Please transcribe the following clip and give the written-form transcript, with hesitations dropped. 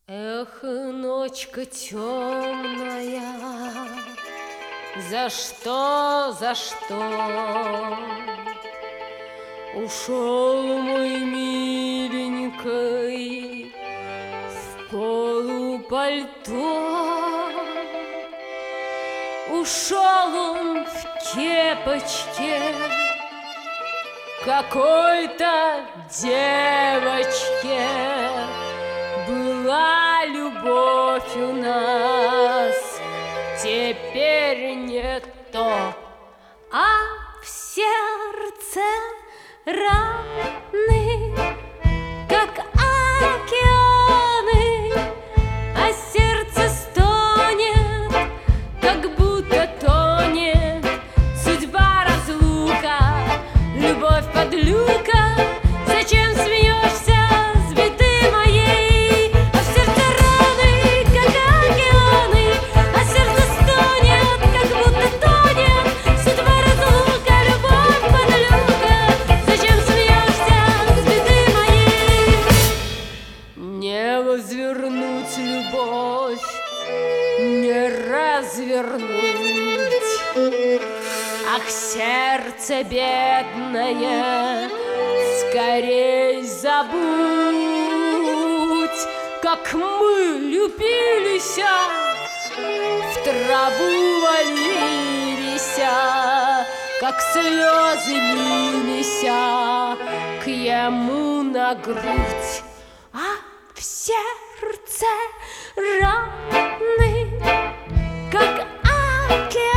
Эх, ночка темная, за что ушел мой миленький в полупальто? Ушел он в кепочке какой-то девочке. Была любовь у нас, теперь не то, а в сердце раны, как океаны, а сердце стонет, как будто тонет. Судьба разлука, любовь подлюка. Зачем смеешься, сбиты моей? А в сердце раны, как океаны, а сердце стонет, как будто тонет. Судьба разлука, любовь подлюка. Зачем смеешься, сбиты моей? Не возвернуть любовь, не развернуть. Ах, сердце бедное, скорей забудь, как мы любились, в траву валились, как слезы лились к ему на грудь. А в сердце раны, как океаны,